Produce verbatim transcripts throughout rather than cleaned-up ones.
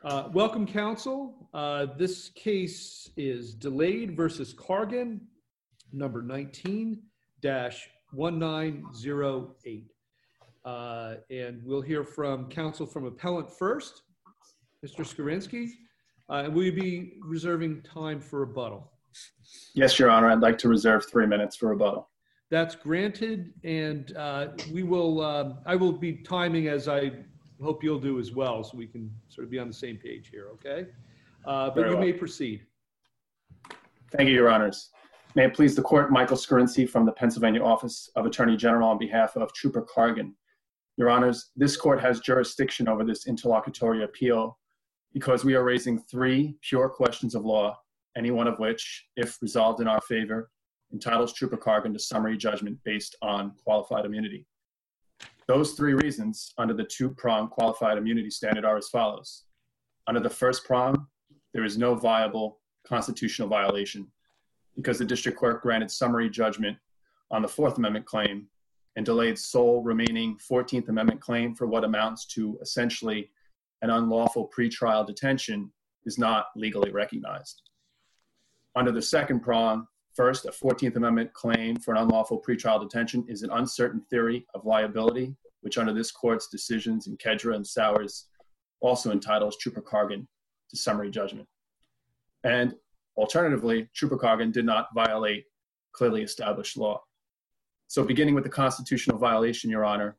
Uh, welcome, counsel. Uh, this case is Delayed versus Cargan, number nineteen dash one nine zero eight. Uh, and we'll hear from counsel from appellant first, Mister Skorinsky. Uh, and will you be reserving time for rebuttal? Yes, Your Honor. I'd like to reserve three minutes for rebuttal. That's granted, and uh, we will. Uh, I will be timing as I hope you'll do as well, so we can sort of be on the same page here. Okay, uh, but Very you well. may proceed. Thank you, Your Honors. May it please the Court, Michael Skorinsky from the Pennsylvania Office of Attorney General on behalf of Trooper Cargan. Your Honors, this Court has jurisdiction over this interlocutory appeal because we are raising three pure questions of law, any one of which, if resolved in our favor, entitles Trooper Cargan to summary judgment based on qualified immunity. Those three reasons under the two-prong qualified immunity standard are as follows. Under the first prong, there is no viable constitutional violation because the district court granted summary judgment on the Fourth Amendment claim and delayed sole remaining fourteenth Amendment claim for what amounts to essentially an unlawful pretrial detention is not legally recognized. Under the second prong, first, a fourteenth Amendment claim for an unlawful pretrial detention is an uncertain theory of liability, which under this court's decisions in Kedra and Sowers also entitles Trooper Cargan to summary judgment. And alternatively, Trooper Cargan did not violate clearly established law. So beginning with the constitutional violation, Your Honor,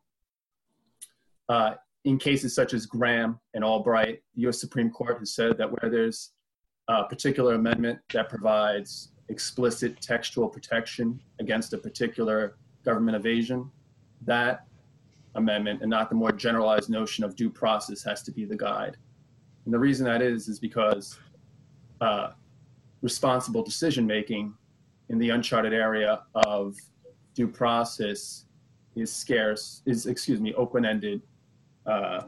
uh, in cases such as Graham and Albright, the U S Supreme Court has said that where there's a particular amendment that provides explicit textual protection against a particular government evasion, that amendment and not the more generalized notion of due process has to be the guide. And the reason that is, is because uh, responsible decision-making in the uncharted area of due process is scarce, is, excuse me, open-ended, uh,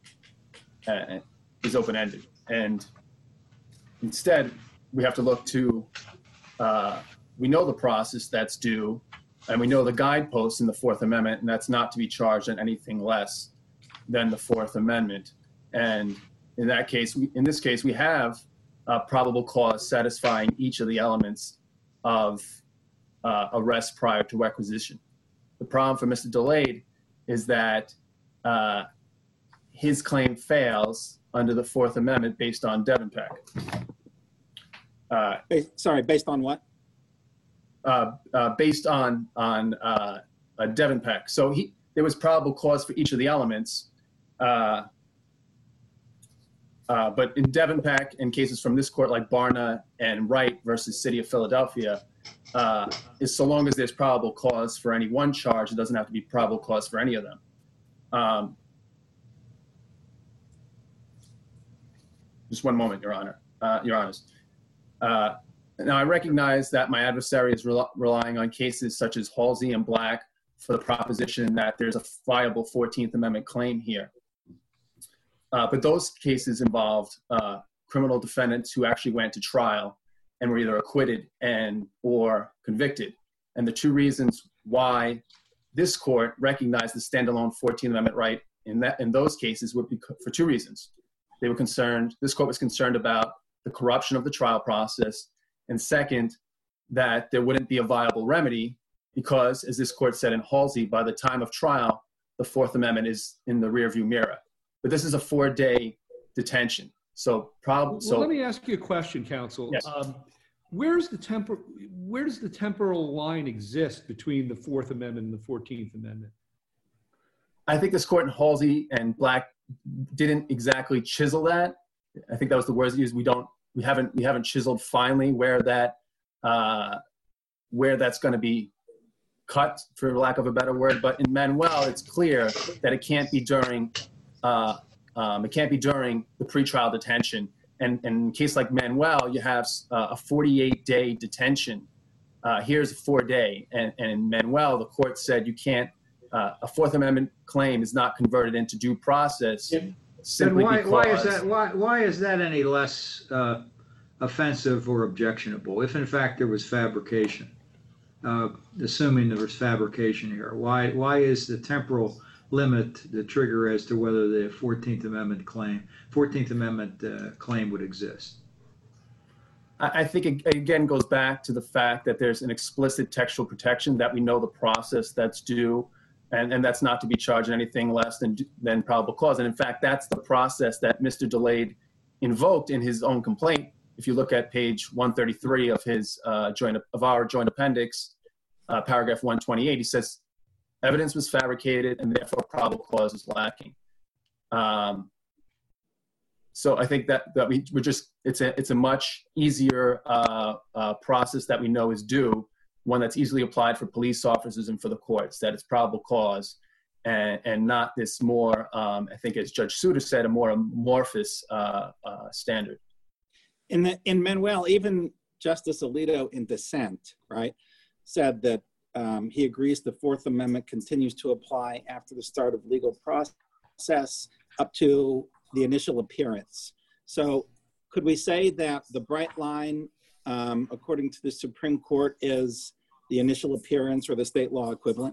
uh, is open-ended. And instead, we have to look to Uh, we know the process that's due, and we know the guideposts in the Fourth Amendment, and that's not to be charged on anything less than the Fourth Amendment. And in that case, we, in this case, we have a probable cause satisfying each of the elements of uh, arrest prior to requisition. The problem for Mister Delayed is that uh, his claim fails under the Fourth Amendment based on Devenpeck. Uh, Sorry, based on what? Uh, uh, based on on uh, uh, Devenpeck. So he, there was probable cause for each of the elements. Uh, uh, but in Devenpeck, in cases from this court like Barna and Wright versus City of Philadelphia, uh, is so long as there's probable cause for any one charge, it doesn't have to be probable cause for any of them. Um, just one moment, Your Honor, uh, Your Honors. Uh, now, I recognize that my adversary is rel relying on cases such as Halsey and Black for the proposition that there's a viable fourteenth Amendment claim here. Uh, but those cases involved uh, criminal defendants who actually went to trial and were either acquitted and or convicted. And the two reasons why this court recognized the standalone fourteenth Amendment right in, that, in those cases were for two reasons. They were concerned, this court was concerned about the corruption of the trial process, and second, that there wouldn't be a viable remedy because, as this court said in Halsey, by the time of trial, the Fourth Amendment is in the rearview mirror. But this is a four-day detention. So, prob well, so let me ask you a question, counsel. Yes. Um, where's the tempor where does the temporal line exist between the Fourth Amendment and the fourteenth Amendment? I think this court in Halsey and Black didn't exactly chisel that. I think that was the words used. We don't, we haven't, we haven't chiseled finally where that, uh, where that's going to be cut, for lack of a better word. But in Manuel, it's clear that it can't be during, uh, um, it can't be during the pretrial detention. And, and in a case like Manuel, you have uh, a forty-eight day detention. Uh, here's a four day, and, and in Manuel, the court said you can't. Uh, a Fourth Amendment claim is not converted into due process. Yeah. Simply why, because, why is that? Why, why is that any less uh, offensive or objectionable? If in fact there was fabrication, uh, assuming there was fabrication here, why why is the temporal limit the trigger as to whether the fourteenth Amendment claim, fourteenth Amendment uh, claim would exist? I think it again goes back to the fact that there's an explicit textual protection that we know the process that's due, and, and that's not to be charged anything less than than probable cause. And in fact, that's the process that Mister Delayed invoked in his own complaint. If you look at page one thirty-three of his uh, joint of our joint appendix, uh, paragraph one twenty-eight, he says evidence was fabricated and therefore probable cause is lacking. Um, So I think that, that we, we're just, it's a, it's a much easier uh, uh, process that we know is due, one that's easily applied for police officers and for the courts, that it's probable cause, and, and not this more, um, I think as Judge Souter said, a more amorphous uh, uh, standard. In, the, in Manuel, even Justice Alito in dissent, right, said that um, he agrees the Fourth Amendment continues to apply after the start of legal process up to the initial appearance. So could we say that the bright line, um, according to the Supreme Court, is the initial appearance or the state law equivalent?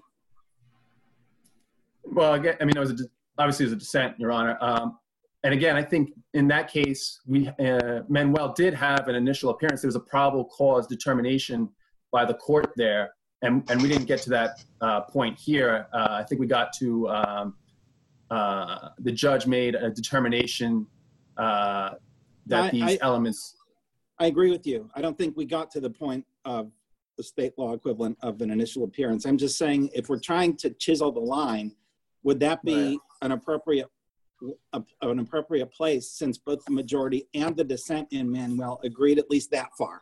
Well, again, I mean, it was a, obviously it was a dissent, Your Honor. Um, and again, I think in that case, we uh, Manuel did have an initial appearance. There was a probable cause determination by the court there, and, and we didn't get to that uh, point here. Uh, I think we got to um, Uh, the judge made a determination uh, that I, these I, elements. I agree with you. I don't think we got to the point of the state law equivalent of an initial appearance. I'm just saying, if we're trying to chisel the line, would that be right. an appropriate a, an appropriate place, since both the majority and the dissent in Manuel agreed at least that far?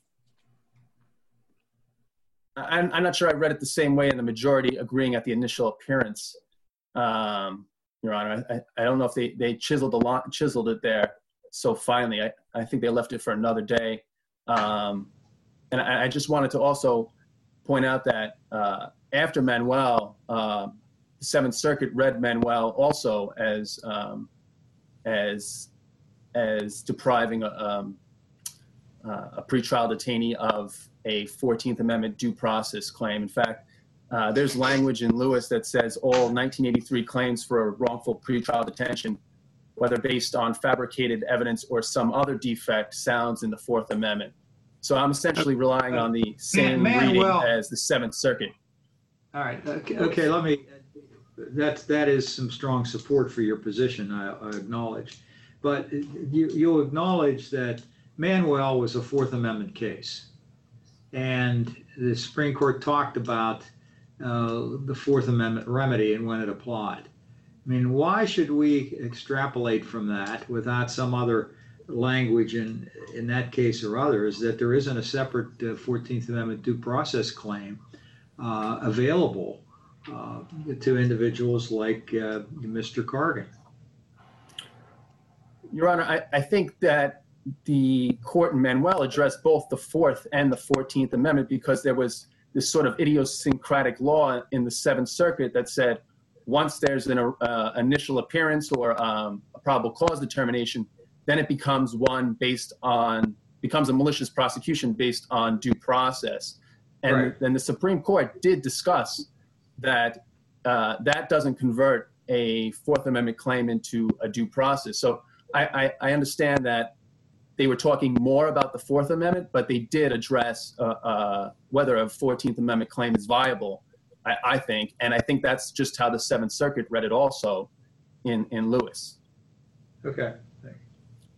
I'm, I'm not sure I read it the same way in the majority agreeing at the initial appearance. Um, Your Honor, I, I don't know if they, they chiseled, a lot, chiseled it there so finely. I, I think they left it for another day. Um, and I, I just wanted to also point out that uh, after Manuel, uh, the Seventh Circuit read Manuel also as um, as as depriving a, um, uh, a pretrial detainee of a fourteenth Amendment due process claim. In fact, Uh, there's language in Lewis that says all nineteen eighty-three claims for wrongful pretrial detention, whether based on fabricated evidence or some other defect, sounds in the Fourth Amendment. So I'm essentially relying on the same Man, reading well, as the Seventh Circuit. All right. Okay, okay, let me, that's, that is some strong support for your position, I, I acknowledge. But you, you'll acknowledge that Manuel was a Fourth Amendment case. And the Supreme Court talked about Uh, the Fourth Amendment remedy and when it applied. I mean, why should we extrapolate from that without some other language in, in that case or others, that there isn't a separate uh, fourteenth Amendment due process claim uh, available uh, to individuals like uh, Mister Cargan? Your Honor, I, I think that the court in Manuel addressed both the Fourth and the fourteenth Amendment, because there was this sort of idiosyncratic law in the Seventh Circuit that said once there's an uh, initial appearance or um, a probable cause determination, then it becomes one based on, becomes a malicious prosecution based on due process. And right. then the Supreme Court did discuss that uh, that doesn't convert a Fourth Amendment claim into a due process. So I, I, I understand that they were talking more about the Fourth Amendment, but they did address uh, uh, whether a fourteenth Amendment claim is viable, I, I think. And I think that's just how the Seventh Circuit read it also in, in Lewis. Okay. Thank you.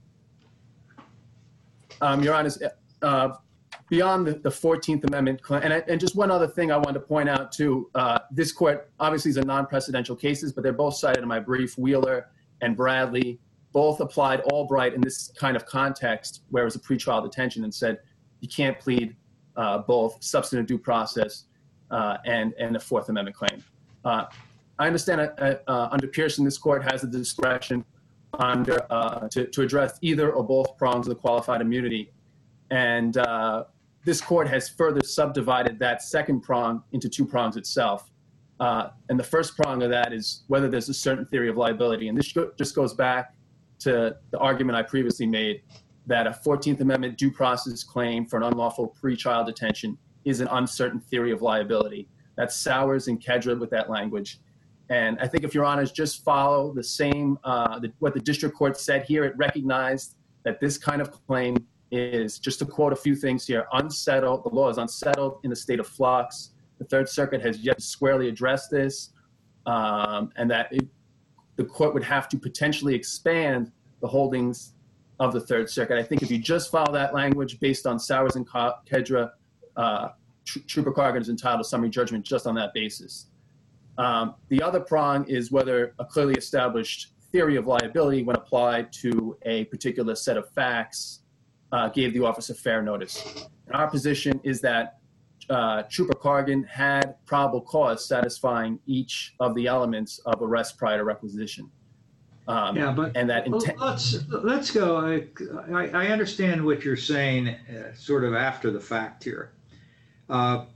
Um, Your Honor, uh, beyond the, the fourteenth Amendment claim, and, I, and just one other thing I wanted to point out too, uh, this court obviously is a non-precedential cases, but they're both cited in my brief, Wheeler and Bradley. Both applied Albright in this kind of context where it was a pretrial detention and said you can't plead uh, both substantive due process uh, and, and a Fourth Amendment claim. Uh, I understand uh, uh, under Pearson, this court has the discretion under uh, to, to address either or both prongs of the qualified immunity. And uh, this court has further subdivided that second prong into two prongs itself. Uh, and the first prong of that is whether there's a certain theory of liability. And this just goes back to the argument I previously made that a fourteenth Amendment due process claim for an unlawful pretrial detention is an uncertain theory of liability. That's Sowers and Kedra with that language. And I think if Your Honors just follow the same, uh, the, what the district court said here, it recognized that this kind of claim is, just to quote a few things here, unsettled. The law is unsettled in the state of flux. The Third Circuit has yet to squarely address this, um, and that it, the court would have to potentially expand the holdings of the Third Circuit. I think if you just follow that language based on Sowers and Kedra, uh, Tr- Trooper Cargan is entitled to summary judgment just on that basis. Um, the other prong is whether a clearly established theory of liability, when applied to a particular set of facts, uh, gave the officer fair notice. And our position is that uh, Trooper Cargan had probable cause satisfying each of the elements of arrest prior to requisition. Um, yeah, but and that intent. Let's let's go. I, I, I understand what you're saying, uh, sort of after the fact here. Uh,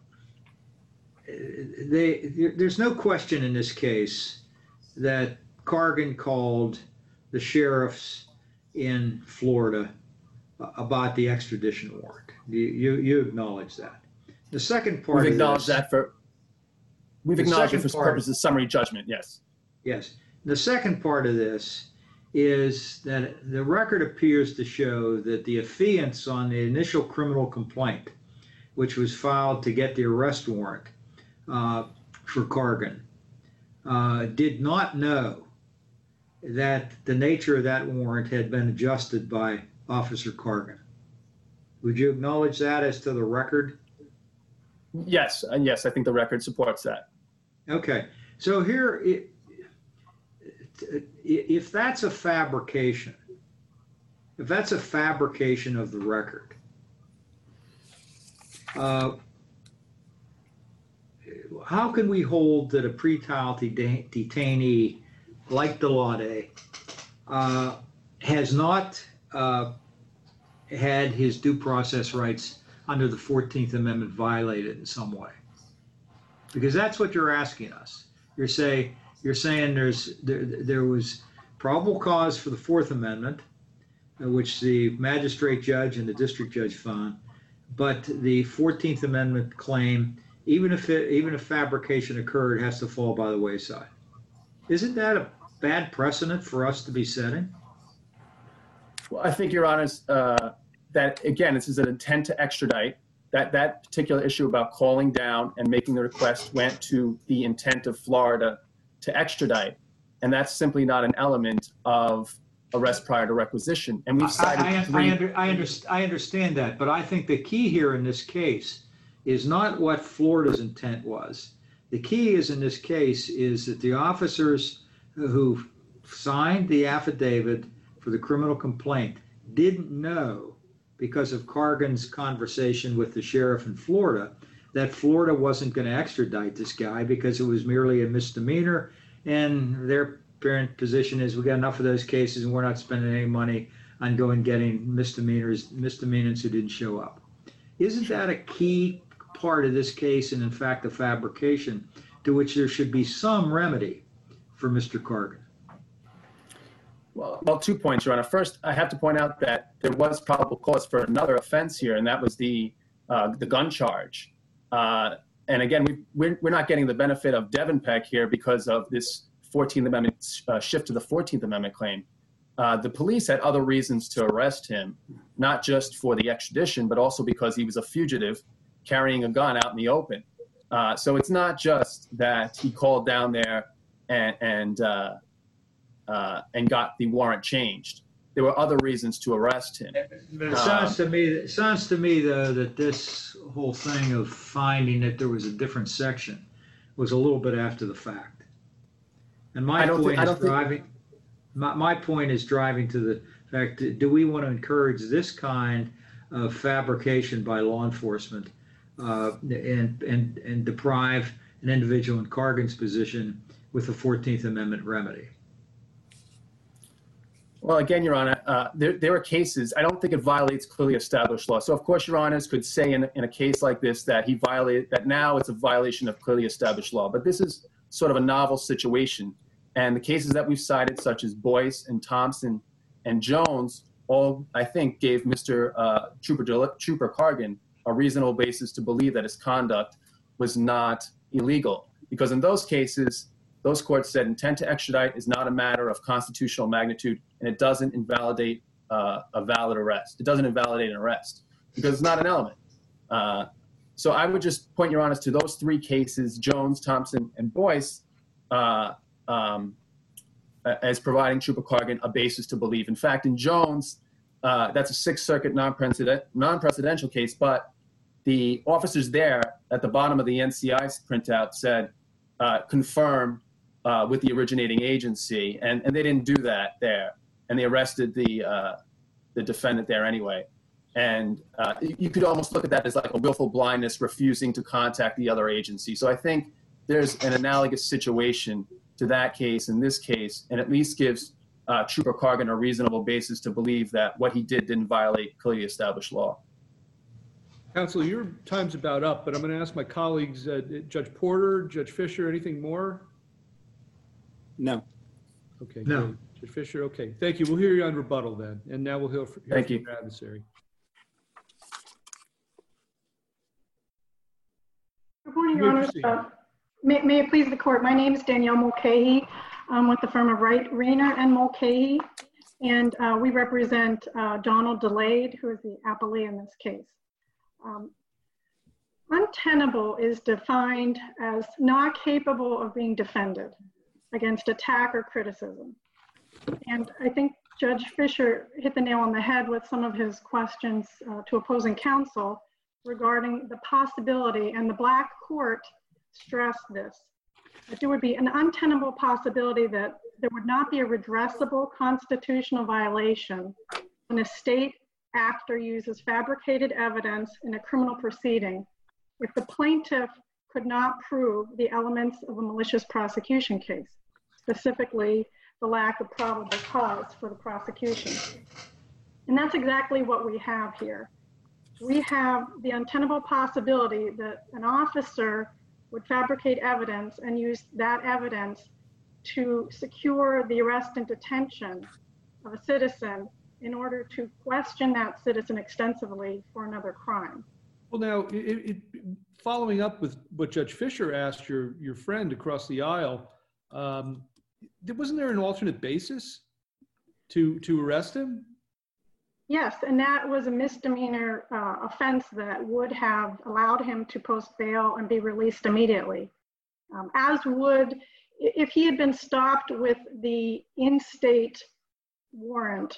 they, there's no question in this case that Cargan called the sheriffs in Florida about the extradition warrant. You you, you acknowledge that. The second part. We've of acknowledged this, that for. We've the acknowledged it for part, purposes of summary judgment. Yes. Yes. The second part of this is that the record appears to show that the affiants on the initial criminal complaint, which was filed to get the arrest warrant uh, for Cargan, uh, did not know that the nature of that warrant had been adjusted by Officer Cargan. Would you acknowledge that as to the record? Yes, and yes, I think the record supports that. Okay, so here, it, if that's a fabrication, if that's a fabrication of the record, uh, how can we hold that a pretrial detainee like Delade uh, has not uh, had his due process rights under the fourteenth Amendment violated in some way? Because that's what you're asking us. You're saying you're saying there's there, there was probable cause for the Fourth Amendment, which the magistrate judge and the district judge found, but the fourteenth Amendment claim, even if it, even if fabrication occurred, has to fall by the wayside. Isn't that a bad precedent for us to be setting? Well, I think, Your Honors, uh, that, again, this is an intent to extradite. That, that particular issue about calling down and making the request went to the intent of Florida to extradite. And that's simply not an element of arrest prior to requisition. And we've cited I, I, three... I, under, I, underst I understand that, but I think the key here in this case is not what Florida's intent was. The key is in this case is that the officers who signed the affidavit for the criminal complaint didn't know, because of Cargan's conversation with the sheriff in Florida, that Florida wasn't going to extradite this guy because it was merely a misdemeanor, and their apparent position is we got enough of those cases and we're not spending any money on going getting misdemeanors, misdemeanors who didn't show up. Isn't that a key part of this case, and in fact a fabrication to which there should be some remedy for Mister Cargan? Well, well, two points, Your Honor. First, I have to point out that there was probable cause for another offense here, and that was the uh, the gun charge. Uh, and again, we, we're, we're not getting the benefit of Devin Peck here because of this fourteenth Amendment uh, shift to the fourteenth Amendment claim. Uh, the police had other reasons to arrest him, not just for the extradition, but also because he was a fugitive carrying a gun out in the open. Uh, so it's not just that he called down there and and uh, uh, and got the warrant changed. There were other reasons to arrest him. But it sounds to me, it sounds to me though that this whole thing of finding that there was a different section was a little bit after the fact. And my point think, is driving. Think... My, my point is driving to the fact that do we want to encourage this kind of fabrication by law enforcement uh, and and and deprive an individual in Cargan's position with the fourteenth Amendment remedy? Well, again, Your Honor, uh, there, there are cases, I don't think it violates clearly established law. So, of course, Your Honors could say in, in a case like this that he violated, that now it's a violation of clearly established law. But this is sort of a novel situation. And the cases that we've cited, such as Boyce and Thompson and Jones, all, I think, gave Mister Uh, Trooper, Trooper Cargan a reasonable basis to believe that his conduct was not illegal. Because in those cases, those courts said intent to extradite is not a matter of constitutional magnitude, and it doesn't invalidate uh, a valid arrest. It doesn't invalidate an arrest because it's not an element. Uh, so I would just point your honors to those three cases, Jones, Thompson, and Boyce, uh, um, as providing Trooper Cargan a basis to believe. In fact, in Jones, uh, that's a Sixth Circuit non-precedent, non-presidential case, but the officers there at the bottom of the N C I printout said, uh, confirm uh, with the originating agency, and, and they didn't do that there, and they arrested the, uh, the defendant there anyway. And uh, you could almost look at that as like a willful blindness, refusing to contact the other agency. So I think there's an analogous situation to that case in this case, and at least gives uh, Trooper Cargan a reasonable basis to believe that what he did didn't violate clearly established law. Counsel, your time's about up, but I'm going to ask my colleagues, uh, Judge Porter, Judge Fisher, anything more? No. Okay. No. Good. Judge Fisher, okay. Thank you. We'll hear you on rebuttal then, and now we'll hear, hear Thank from you. your adversary. Good morning, You Your may Honor. proceed. Uh, may, may it please the court, my name is Danielle Mulcahy. I'm with the firm of Wright, Rayner and Mulcahy, and uh, we represent uh, Donald DeLade, who is the appellee in this case. Um, untenable is defined as not capable of being defended against attack or criticism. And I think Judge Fisher hit the nail on the head with some of his questions uh, to opposing counsel regarding the possibility, and the Black court stressed this, that there would be an untenable possibility that there would not be a redressable constitutional violation when a state actor uses fabricated evidence in a criminal proceeding if the plaintiff could not prove the elements of a malicious prosecution case, specifically the lack of probable cause for the prosecution. And that's exactly what we have here. We have the untenable possibility that an officer would fabricate evidence and use that evidence to secure the arrest and detention of a citizen in order to question that citizen extensively for another crime. Well, now, it, it, following up with what Judge Fisher asked your, your friend across the aisle, um, wasn't there an alternate basis to, to arrest him? Yes, and that was a misdemeanor uh, offense that would have allowed him to post bail and be released immediately. Um, as would, if he had been stopped with the in-state warrant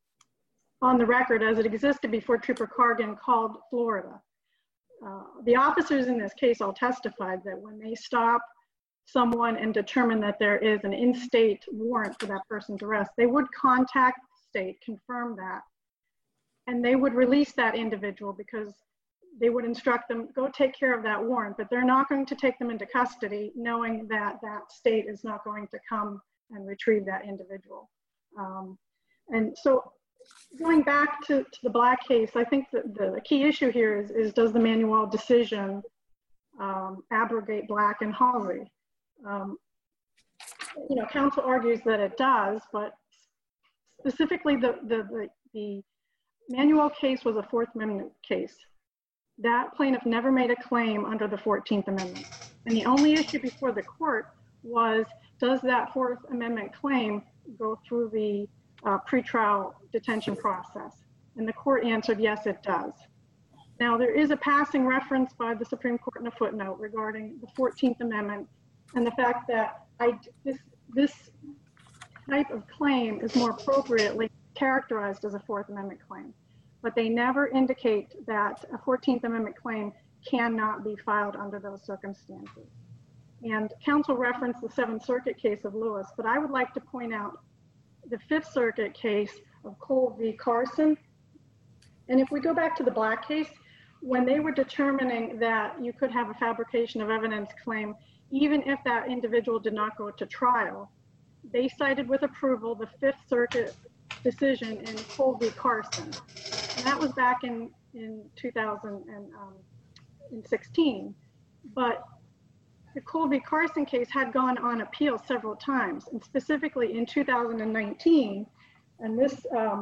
on the record as it existed before Trooper Cargan called Florida. Uh, the officers in this case all testified that when they stop someone and determine that there is an in-state warrant for that person's arrest, they would contact the state, confirm that, and they would release that individual because they would instruct them, go take care of that warrant, but they're not going to take them into custody knowing that that state is not going to come and retrieve that individual. Um, and so going back to, to the Black case, I think that the key issue here is, is does the Manuel decision um, abrogate Black and Halsey? Um, you know, counsel argues that it does, but specifically the, the, the, the Manuel case was a Fourth Amendment case. That plaintiff never made a claim under the fourteenth Amendment. And the only issue before the court was, does that Fourth Amendment claim go through the uh, pretrial detention process? And the court answered, yes, it does. Now, there is a passing reference by the Supreme Court in a footnote regarding the fourteenth Amendment and the fact that I, this, this type of claim is more appropriately characterized as a Fourth Amendment claim, but they never indicate that a fourteenth Amendment claim cannot be filed under those circumstances. And counsel referenced the Seventh Circuit case of Lewis, but I would like to point out the Fifth Circuit case of Cole v. Carson. And if we go back to the Black case, when they were determining that you could have a fabrication of evidence claim, even if that individual did not go to trial, they cited with approval the Fifth Circuit decision in Cole v. Carson. And that was back in, in two thousand sixteen. But the Cole v. Carson case had gone on appeal several times, and specifically in two thousand nineteen, and this, um,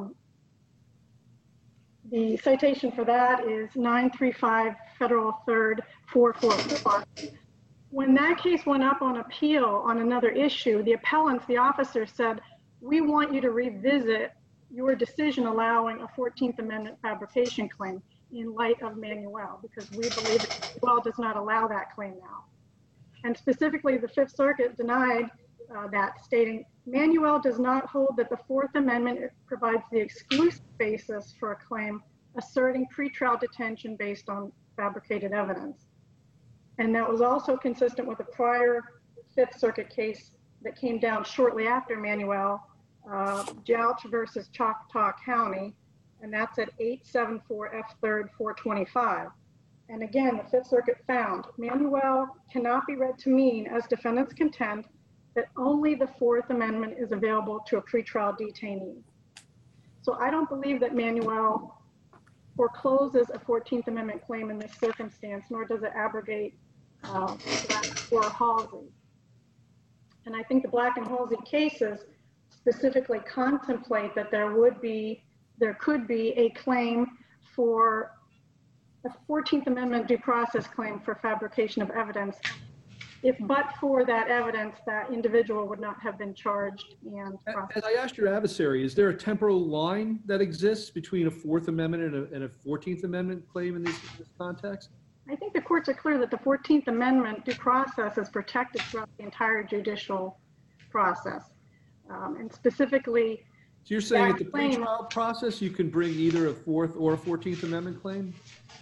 the citation for that is nine three five Federal third four four four. when that case went up on appeal on another issue, the appellants, the officer said, we want you to revisit your decision allowing a fourteenth Amendment fabrication claim in light of Manuel, because we believe that Manuel does not allow that claim now. And specifically, the Fifth Circuit denied uh, that, stating, Manuel does not hold that the Fourth Amendment provides the exclusive basis for a claim asserting pretrial detention based on fabricated evidence. And that was also consistent with a prior Fifth Circuit case that came down shortly after Manuel, uh, Jouch versus Choctaw County, and that's at eight seventy-four F third four twenty-five. And again, the Fifth Circuit found Manuel cannot be read to mean, as defendants contend, that only the Fourth Amendment is available to a pretrial detainee. So I don't believe that Manuel forecloses a fourteenth Amendment claim in this circumstance, nor does it abrogate uh, Black or Halsey. And I think the Black and Halsey cases specifically contemplate that there would be, there could be a claim for a fourteenth Amendment due process claim for fabrication of evidence, if but for that evidence, that individual would not have been charged and processed. As I asked your adversary, is there a temporal line that exists between a Fourth Amendment and a, and a fourteenth Amendment claim in this, this context? I think the courts are clear that the fourteenth Amendment due process is protected throughout the entire judicial process. Um, and specifically, so you're saying at the claim, pretrial process, you can bring either a Fourth or a fourteenth Amendment claim?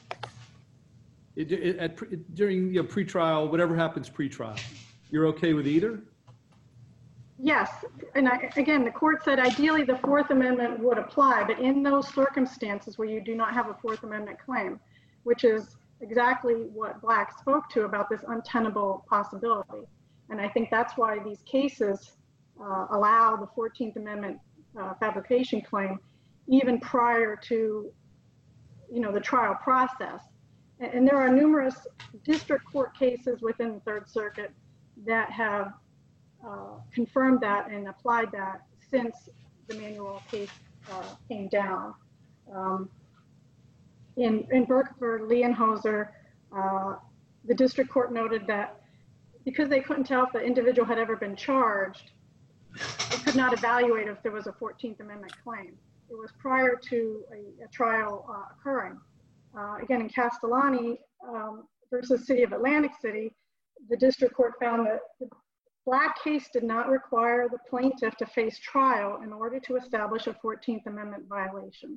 It, it, at, it, during you know, pretrial, whatever happens pretrial, you're okay with either? Yes, and I, again, the court said ideally the Fourth Amendment would apply, but in those circumstances where you do not have a Fourth Amendment claim, which is exactly what Black spoke to about this untenable possibility. And I think that's why these cases uh, allow the fourteenth Amendment uh, fabrication claim even prior to, you know, the trial process. And, and there are numerous district court cases within the Third Circuit that have uh, confirmed that and applied that since the Manuel case uh, came down. Um, in, in Burkford, Leonhoser, uh, the district court noted that because they couldn't tell if the individual had ever been charged, they could not evaluate if there was a fourteenth Amendment claim. It was prior to a, a trial uh, occurring. Uh, again, in Castellani um, versus City of Atlantic City, the district court found that the Black case did not require the plaintiff to face trial in order to establish a fourteenth Amendment violation.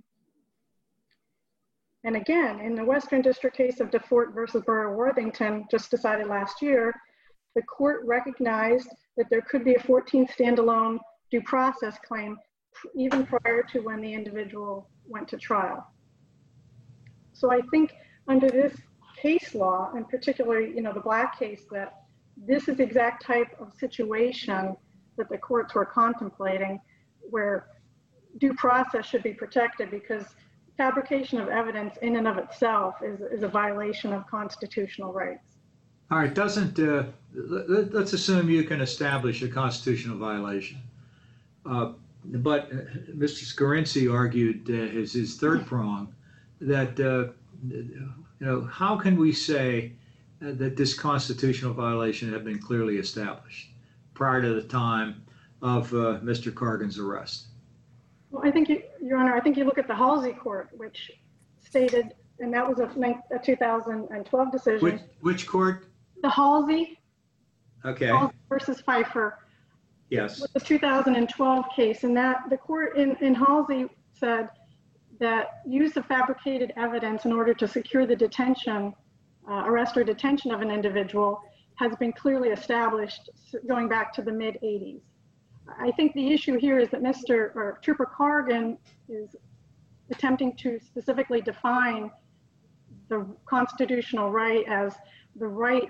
And again, in the Western District case of DeFort versus Borough of Worthington, just decided last year, the court recognized that there could be a fourteenth standalone due process claim even prior to when the individual went to trial. So I think under this case law, and particularly, you know, the Black case, that this is the exact type of situation that the courts were contemplating, where due process should be protected, because fabrication of evidence in and of itself is, is a violation of constitutional rights. All right, doesn't, uh, let, let's assume you can establish a constitutional violation. Uh, but uh, Mister Scarinci argued uh, his, his third prong that, uh, you know, how can we say uh, that this constitutional violation had been clearly established prior to the time of uh, Mister Cargan's arrest? Well, I think, you, Your Honor, I think you look at the Halsey court, which stated, and that was a, a two thousand twelve decision. Which, which court? The Halsey. Okay. Halsey versus Pfeiffer. Yes. Was a two thousand twelve case, and that the court in, in Halsey said that use of fabricated evidence in order to secure the detention, uh, arrest or detention of an individual has been clearly established going back to the mid eighties. I think the issue here is that Mister or Trooper Cargan is attempting to specifically define the constitutional right as the right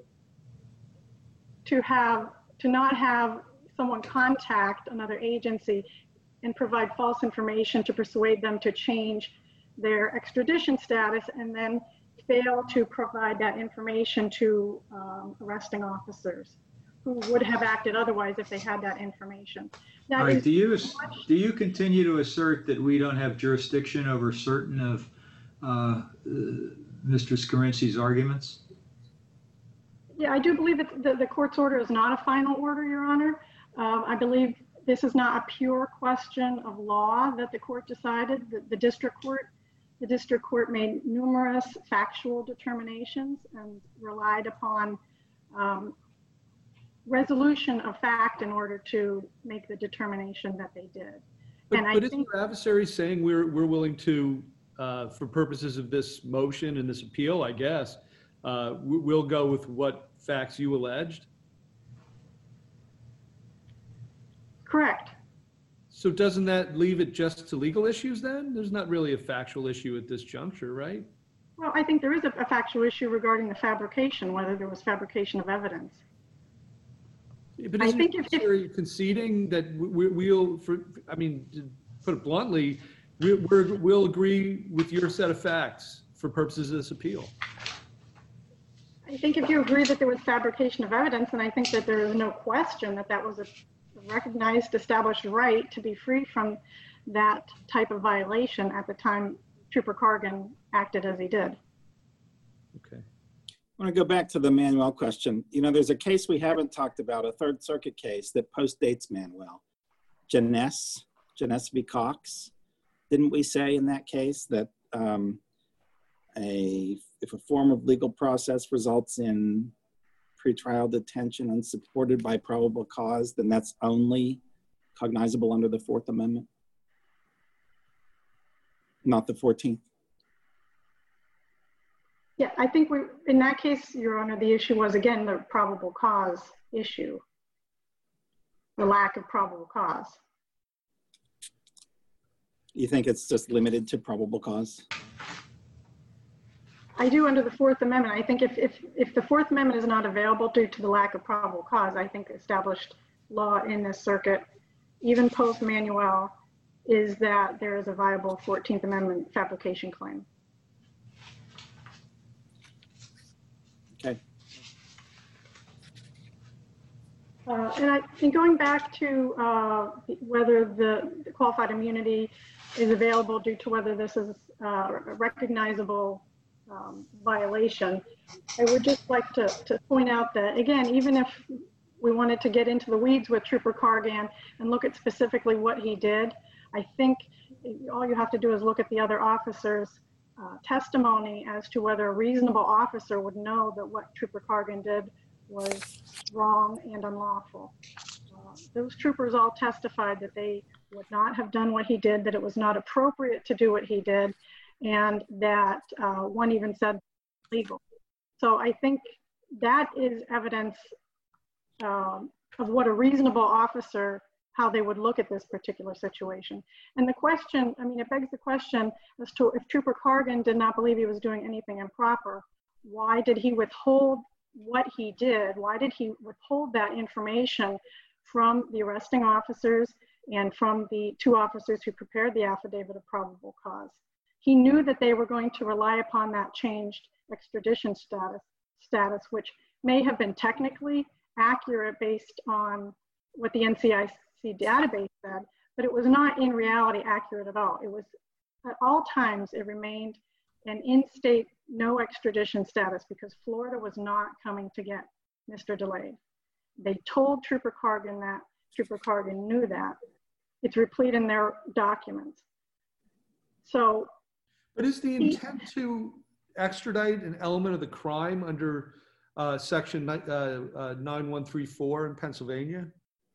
to have, to not have someone contact another agency and provide false information to persuade them to change their extradition status, and then fail to provide that information to um, arresting officers who would have acted otherwise if they had that information. That All right, is do you, much, do you continue to assert that we don't have jurisdiction over certain of uh, uh, Mister Scarinci's arguments? Yeah, I do believe that the, the court's order is not a final order, Your Honor. Um, I believe this is not a pure question of law that the court decided. The, the district court, the district court made numerous factual determinations and relied upon um, resolution of fact in order to make the determination that they did. But, and I but isn't think your adversary saying we're we're willing to, uh, for purposes of this motion and this appeal, I guess, uh, we- we'll go with what facts you alleged? correct. So doesn't that leave it just to legal issues then? There's not really a factual issue at this juncture, right? Well, I think there is a, a factual issue regarding the fabrication, whether there was fabrication of evidence. Yeah, but I isn't think your if- if- adversary conceding that we, we'll, for, I mean, to put it bluntly, we, we're, we'll agree with your set of facts for purposes of this appeal? I think if you agree that there was fabrication of evidence, and I think that there is no question that that was a recognized, established right to be free from that type of violation at the time Trooper Cargan acted as he did. Okay. I want to go back to the Manuel question. You know, there's a case we haven't talked about, a Third Circuit case that postdates Manuel. Janess, Janess v. Cox. Didn't we say in that case that um, a if a form of legal process results in pretrial detention unsupported by probable cause, then that's only cognizable under the Fourth Amendment, not the fourteenth? Yeah, I think we, in that case, Your Honor, the issue was, again, the probable cause issue, the lack of probable cause. You think it's just limited to probable cause? I do under the Fourth Amendment. I think if, if, if the Fourth Amendment is not available due to the lack of probable cause, I think established law in this circuit, even post-Manuel, is that there is a viable fourteenth Amendment fabrication claim. Okay. Uh, and I think going back to uh, whether the, the qualified immunity is available due to whether this is uh, a recognizable um, violation, I would just like to, to point out that, again, even if we wanted to get into the weeds with Trooper Cargan and look at specifically what he did, I think all you have to do is look at the other officers' uh, testimony as to whether a reasonable officer would know that what Trooper Cargan did was wrong and unlawful. Uh, those troopers all testified that they would not have done what he did, that it was not appropriate to do what he did, and that uh, one even said legal. So I think that is evidence um, of what a reasonable officer, how they would look at this particular situation. And the question, I mean, it begs the question as to if Trooper Cargan did not believe he was doing anything improper, why did he withhold what he did? Why did he withhold that information from the arresting officers and from the two officers who prepared the affidavit of probable cause? He knew that they were going to rely upon that changed extradition status, status, which may have been technically accurate based on what the N C I C database said, but it was not in reality accurate at all. It was, at all times, it remained an in-state no extradition status because Florida was not coming to get Mister DeLay. They told Trooper Cargan that. Trooper Cargan knew that. It's replete in their documents. So, but is the intent to extradite an element of the crime under uh, section uh, uh, nine one three four in Pennsylvania?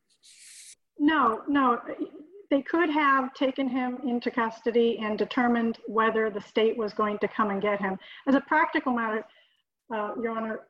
No, no. They could have taken him into custody and determined whether the state was going to come and get him. As a practical matter, uh, Your Honor,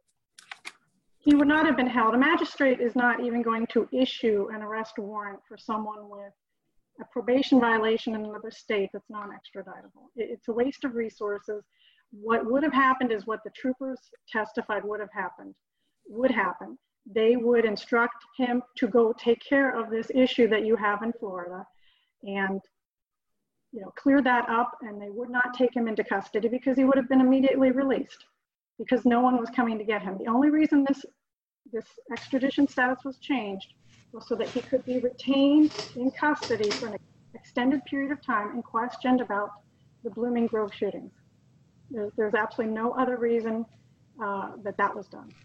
he would not have been held. A magistrate is not even going to issue an arrest warrant for someone with a probation violation in another state that's non-extraditable. It's a waste of resources. What would have happened is what the troopers testified would have happened, would happen. They would instruct him to go take care of this issue that you have in Florida and, you know, clear that up, and they would not take him into custody because he would have been immediately released because no one was coming to get him. The only reason this, this extradition status was changed was so that he could be retained in custody for an extended period of time and questioned about the Blooming Grove shootings. There, there's absolutely no other reason uh, that that was done.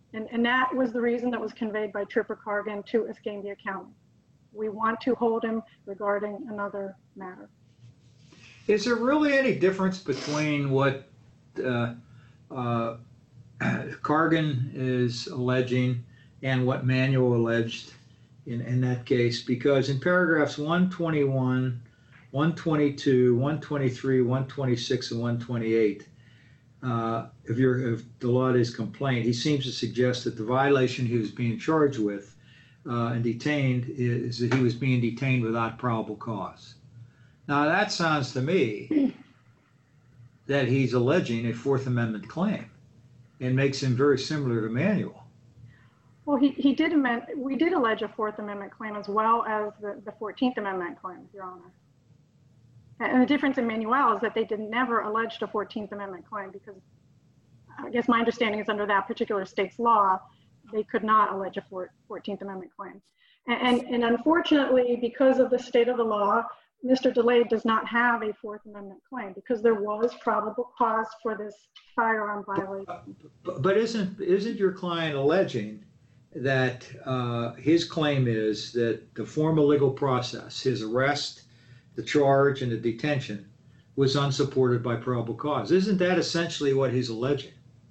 And, and that was the reason that was conveyed by Trooper Cargan to Escambia County. We want to hold him regarding another matter. Is there really any difference between what uh, uh, Cargan is alleging and what Manuel alleged in, in that case? Because in paragraphs one twenty-one, one twenty-two, one twenty-three, one twenty-six, and one twenty-eight, uh, if, you're, if Delaude's complaint, he seems to suggest that the violation he was being charged with uh, and detained is that he was being detained without probable cause. Now that sounds to me that he's alleging a Fourth Amendment claim and makes him very similar to Manuel. Well, he, he did amend, we did allege a Fourth Amendment claim as well as the, the fourteenth Amendment claim, Your Honor. And the difference in Manuel is that they did never allege a fourteenth Amendment claim because I guess my understanding is under that particular state's law, they could not allege a fourteenth Amendment claim. And, and, and unfortunately, because of the state of the law, Mister DeLay does not have a Fourth Amendment claim because there was probable cause for this firearm violation. But, but isn't, isn't your client alleging that uh, his claim is that the formal legal process, his arrest, the charge, and the detention was unsupported by probable cause? Isn't that essentially what he's alleging?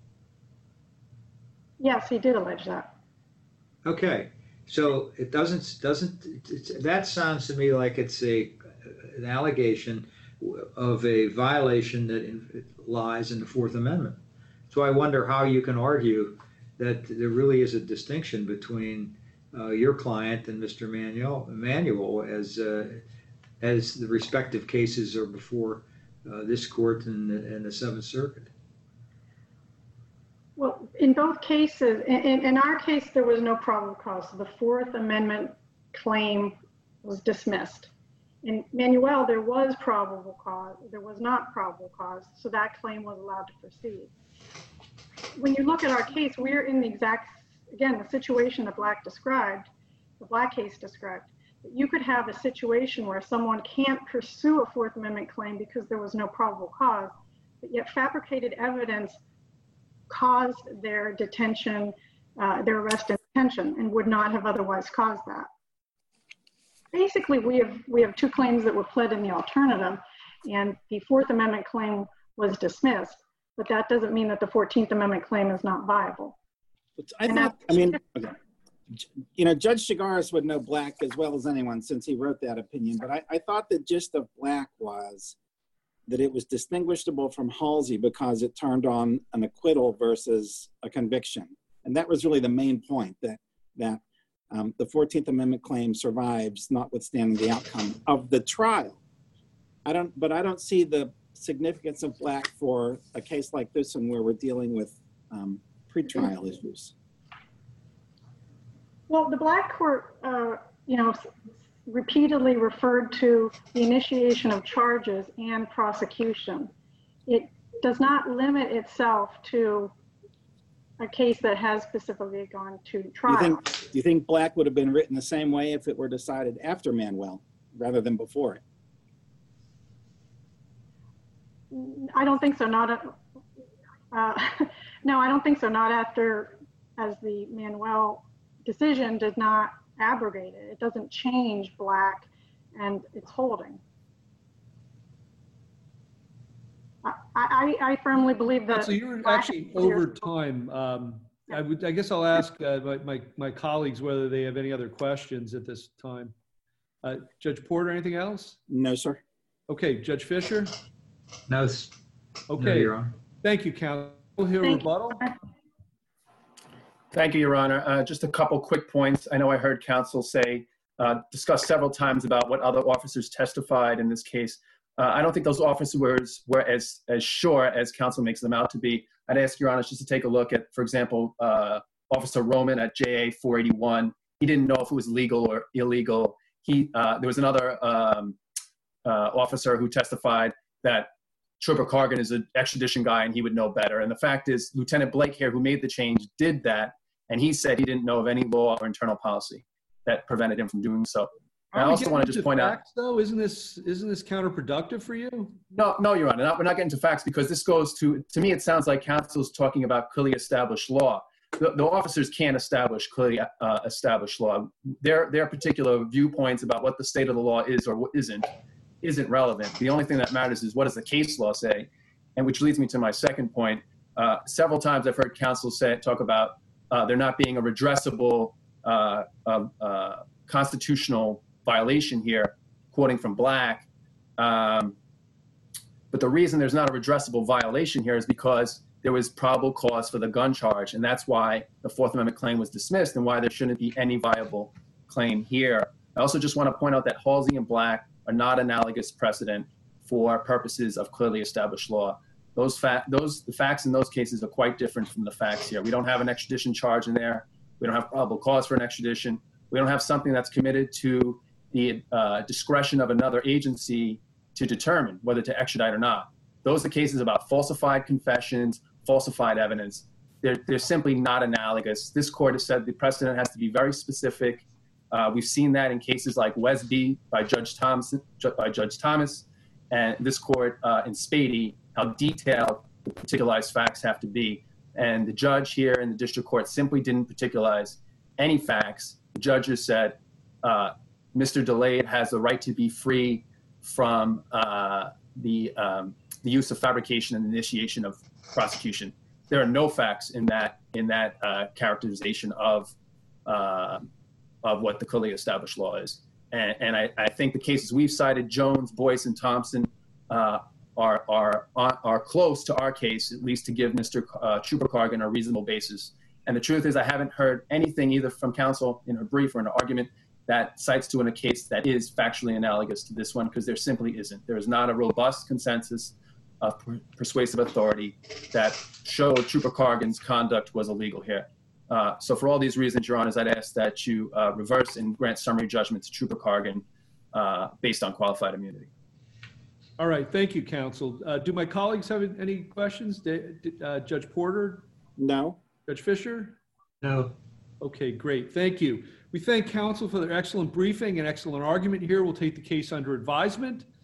Yes, he did allege that. Okay, so it doesn't, doesn't, it's, that sounds to me like it's a, an allegation of a violation that in, lies in the Fourth Amendment. So I wonder how you can argue that there really is a distinction between uh, your client and Mister Manuel, Manuel as uh, as the respective cases are before uh, this court and, and the Seventh Circuit. Well, in both cases, in, in our case, there was no probable cause. The Fourth Amendment claim was dismissed. In Manuel, there was probable cause. There was not probable cause, so that claim was allowed to proceed. When you look at our case, we're in the exact, again, the situation that Black described, the Black case described. You could have a situation where someone can't pursue a Fourth Amendment claim because there was no probable cause, but yet fabricated evidence caused their detention, uh, their arrest and detention, and would not have otherwise caused that. Basically, we have we have two claims that were pled in the alternative, and the Fourth Amendment claim was dismissed, but that doesn't mean that the fourteenth Amendment claim is not viable. I thought, I mean, okay. You know, Judge Chigaris would know Black as well as anyone since he wrote that opinion, but I, I thought the gist of Black was that it was distinguishable from Halsey because it turned on an acquittal versus a conviction. And that was really the main point, that, that um, the fourteenth Amendment claim survives notwithstanding the outcome of the trial. I don't, but I don't see the significance of Black for a case like this one where we're dealing with um, pretrial issues. Well, the Black court, uh, you know, repeatedly referred to the initiation of charges and prosecution. It does not limit itself to a case that has specifically gone to trial. Do you think, do you think Black would have been written the same way if it were decided after Manuel rather than before it? I don't think so. Not, a, uh, no, I don't think so. Not after, as the Manuel decision did not abrogate it. It doesn't change Black and its holding. I, I, I firmly believe that. So you're actually over time. Um, I would, I guess I'll ask uh, my, my, my colleagues whether they have any other questions at this time. Uh, Judge Porter, anything else? No, sir. Okay, Judge Fisher? No, okay. No, Your Honor. Thank you, counsel. We'll hear a rebuttal. Thank you, Your Honor. Uh, just a couple quick points. I know I heard counsel say, uh, discuss several times about what other officers testified in this case. Uh, I don't think those officers were, were as, as sure as counsel makes them out to be. I'd ask Your Honor just to take a look at, for example, uh, Officer Roman at J A four eighty-one. He didn't know if it was legal or illegal. He, uh, there was another um, uh, officer who testified that Trooper Cargan is an extradition guy and he would know better. And the fact is, Lieutenant Blake here, who made the change, did that. And he said he didn't know of any law or internal policy that prevented him from doing so. And I also want to just point facts, out, though, isn't this isn't this counterproductive for you? no, no, Your Honor, not, we're not getting to facts because this goes to, to me, it sounds like counsel is talking about clearly established law. the, the officers can't establish clearly uh, established law. Their, their particular viewpoints about what the state of the law is or what isn't, isn't relevant. The only thing that matters is what does the case law say? And which leads me to my second point. Uh, several times I've heard counsel say, talk about uh, there not being a redressable uh, uh, uh, constitutional violation here, quoting from Black. Um, but the reason there's not a redressable violation here is because there was probable cause for the gun charge, and that's why the Fourth Amendment claim was dismissed and why there shouldn't be any viable claim here. I also just want to point out that Halsey and Black are not analogous precedent for purposes of clearly established law. Those, fa those the facts in those cases are quite different from the facts here. We don't have an extradition charge in there. We don't have probable cause for an extradition. We don't have something that's committed to the uh, discretion of another agency to determine whether to extradite or not. Those are cases about falsified confessions, falsified evidence. They're, they're simply not analogous. This court has said the precedent has to be very specific. Uh, we've seen that in cases like Wesby by Judge Thomas, by Judge Thomas, and this court uh, in Spady, how detailed the particularized facts have to be. And the judge here in the district court simply didn't particularize any facts. The judge has said, uh, Mister Delayed has the right to be free from uh, the, um, the use of fabrication and initiation of prosecution. There are no facts in that, in that uh, characterization of, uh, of what the clearly established law is. And, and I, I think the cases we've cited, Jones, Boyce, and Thompson, uh, are, are, are close to our case, at least to give Mister Uh, Trooper Cargan a reasonable basis. And the truth is I haven't heard anything either from counsel in her brief or in an argument that cites to in a case that is factually analogous to this one, because there simply isn't. There is not a robust consensus of per persuasive authority that showed Trooper Cargan's conduct was illegal here. Uh, so for all these reasons, Your Honors, I'd ask that you uh, reverse and grant summary judgment to Trooper Cargan uh, based on qualified immunity. All right, thank you, counsel. Uh, do my colleagues have any questions? Uh, Judge Porter? No. Judge Fisher? No. Okay, great, thank you. We thank counsel for their excellent briefing and excellent argument here. We'll take the case under advisement.